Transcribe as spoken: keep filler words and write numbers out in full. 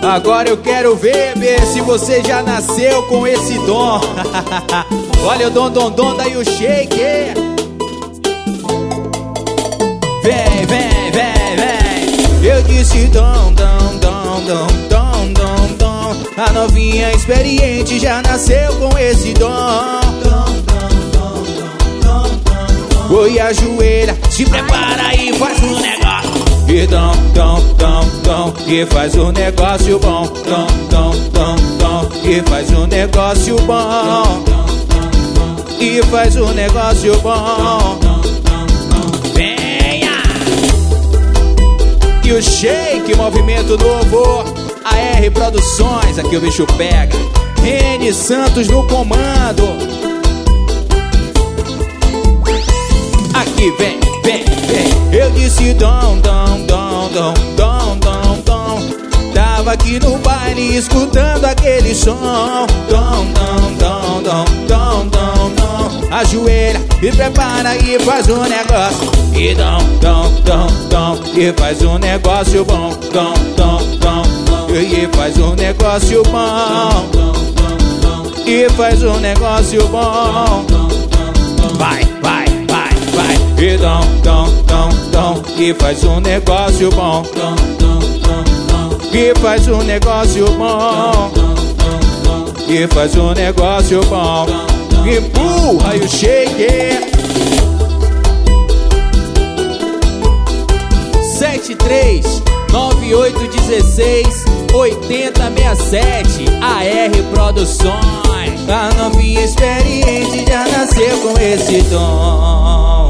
Agora eu quero ver, ver se você já nasceu com esse dom. Olha o dom, dom, dom, daí o shake. Vem, vem, vem, vem. Eu disse dom, dom, dom, dom, dom, dom, dom. A novinha experiente já nasceu com esse dom. Oi, ajoelha, se prepara e faz um negócio. E dom, dom, dom, dom, e faz um negócio bom. Dom, dom, dom, dom, e faz um negócio bom. E faz um negócio bom. Venha! E o shake, movimento novo. A R Produções, aqui o bicho pega. N Santos no comando. Aqui vem, vem, vem. Eu disse dom, dom, dom, dom, dom, dom, dom. Tava aqui no baile escutando aquele som. Dom, dom, dom, dom, dom, dom, dom. Ajoelha e prepara e faz um negócio. E dom, dom, dom, dom, e faz um negócio bom. Dom, dom, dom, dom, e faz um negócio bom. E faz um negócio bom. Vai, vai, vai, vai. E dom, dom, dom, dom, e faz um negócio bom. E faz um negócio bom. E faz um negócio bom. Empurra e o shake. Sete três nove oito um seis oito zero seis sete. A R Produções. A novinha experiente já nasceu com esse dom.